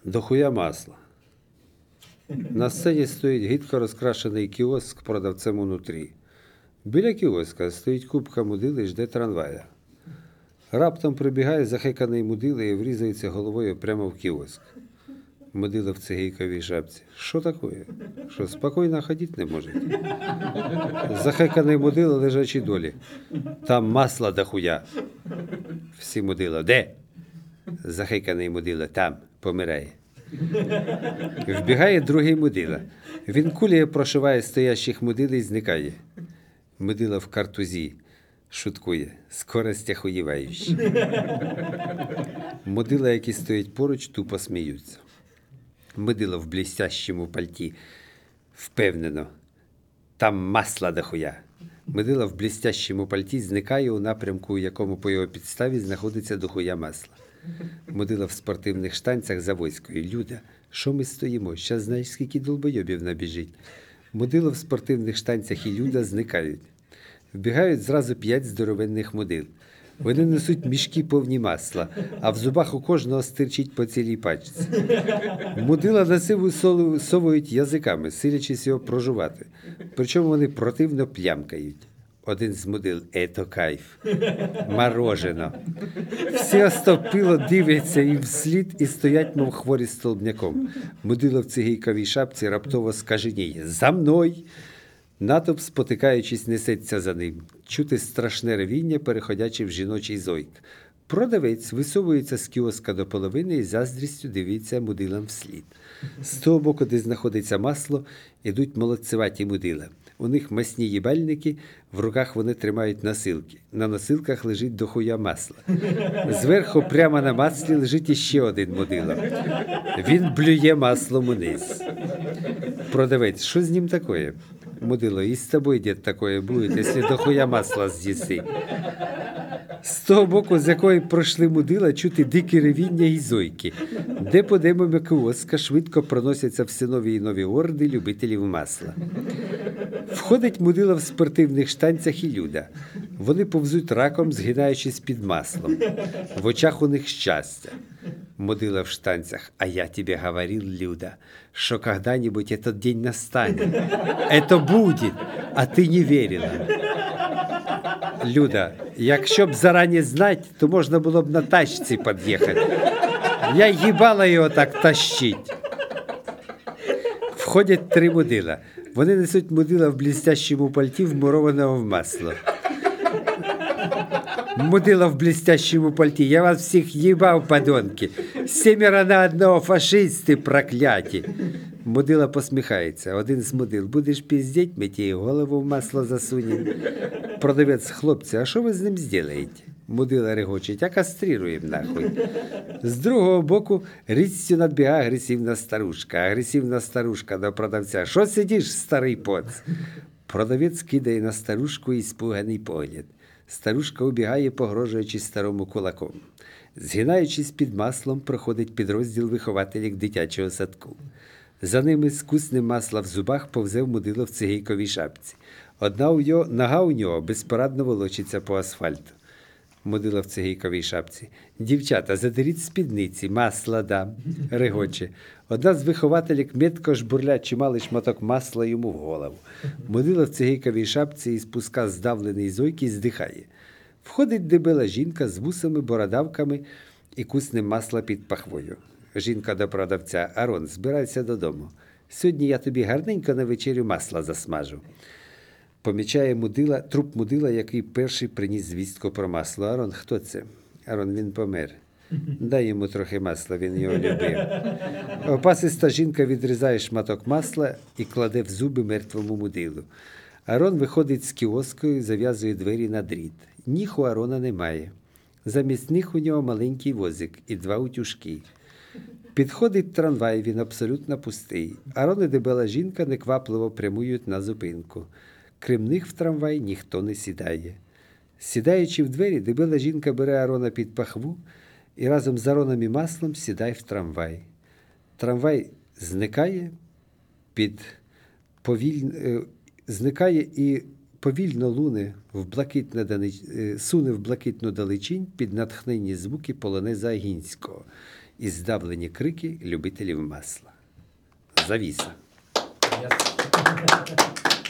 Дохуя масла. На сцені стоїть гидко розкрашений кіоск продавцем унутрі. Біля кіоска стоїть купка мудили і жде трамвая. Раптом прибігає захеканий мудила і врізається головою прямо в кіоск. Мудила в цигейковій шапці. Що таке? Що, спокійно ходити не можете? Захеканий мудила лежачий долі. Там масла дохуя. Всі мудила. Де? Захеканий мудила. Там. Помирає. Вбігає другий мудила. Він кулею прошиває стоящих мудил і зникає. Мудила в картузі. Шуткує. Скорость охуєваюча. Мудила, які стоять поруч, тупо сміються. Мудила в блістящому пальті. Впевнено. Там масла дохуя. Мудила в блістящому пальті зникає у напрямку, у якому по його підставі знаходиться дохуя масла. Мудила в спортивних штанцях за войською. Люда, що ми стоїмо? Щас знаєш, скільки долбойобів набіжить. Мудила в спортивних штанцях і Люда зникають. Вбігають зразу 5 здоровенних мудил. Вони несуть мішки повні масла, а в зубах у кожного стирчить по цілій пачці. Мудила на сиву совують язиками, силячись його прожувати. Причому вони противно плямкають. Один з мудил – «Ето кайф! Морожено!» Всі остовпило дивляться їм вслід і стоять, мов хворі столбняком. Мудила в цигейковій шапці раптово скаженіє. «За мною!» Натовп, спотикаючись, несеться за ним. Чути страшне ревіння, переходячи в жіночий зойк. Продавець висовується з кіоска до половини і заздрістю дивиться мудилам вслід. З того боку, де знаходиться масло, ідуть молодцеваті мудила. У них масні їбальники, в руках вони тримають носилки. На носилках лежить дохуя масла. Зверху прямо на маслі лежить іще один мудила. Він блює маслом униз. Продавець, що з ним таке? Мудило, і з тобою, дід, такое буде, якщо дохуя масла з'їси. З того боку, з якої пройшли мудила, чути дикі ревіння і зойки. Де подемо кіоска швидко проносяться все нові і нові орди любителів масла. Входить мудила в спортивних штанцях і Люда. Вони повзуть раком, згинаючись під маслом. В очах у них щастя. Мудила в штанцях. А я тебе говорил, Люда, что когда-нибудь этот день настанет. Это будет, а ты не верила. Люда, якщо б зарані знать, то можна було б на тачці під'їхати. Я їбала його так тащить. Входять 3 мудила. Вони несуть мудила в блістящому пальті, вмурованого в масло. Мудила в блістящому пальті. Я вас всіх їбав, подонки. 7 на 1 фашисти прокляті. Мудила посміхається. Один з мудил. Будеш піздеть, ми тебе голову в масло засунем. Продавець, хлопці, а що ви з ним зробите? Мудила регочить, а кастрируємо нахуй. З другого боку річцю надбігає агресивна старушка. Агресивна старушка до продавця. Що сидиш, старий поц? Продавець кидає на старушку іспуганий погляд. Старушка убігає, погрожуючи старому кулаком. Згинаючись під маслом, проходить підрозділ вихователів дитячого садку. За ними з куснем масла в зубах повзе мудило в цигейковій шапці. Нога у нього безпорадно волочиться по асфальту. Мудила в цигейковій шапці. Дівчата, задеріть спідниці, масла дам. Регоче. Одна з вихователів метко жбурля чималий шматок масла йому в голову. Мудила в цигейковій шапці і спуска здавлений зойки здихає. Входить дебела жінка з вусами, бородавками і куснем масла під пахвою. Жінка до продавця. Арон, збирайся додому. Сьогодні я тобі гарненько на вечерю масла засмажу. Помічає мудила, труп мудила, який перший приніс звістку про масло. Арон, хто це? Арон, він помер. Дай йому трохи масла, він його любив. Опасиста жінка відрізає шматок масла і кладе в зуби мертвому мудилу. Арон виходить з кіоску і зав'язує двері на дріт. Ніг у Арона немає. Замість них у нього маленький возик і 2 утюжки. Підходить трамвай, він абсолютно пустий. Арон і дебела жінка неквапливо прямують на зупинку. Крім них в трамвай ніхто не сідає. Сідаючи в двері, дебела жінка бере Арона під пахву і разом з Ароном і маслом сідає в трамвай. Трамвай зникає і повільно суне в блакитну далечінь під натхненні звуки полонеза Агінського. і здавлені крики любителів масла. Завіса. Я...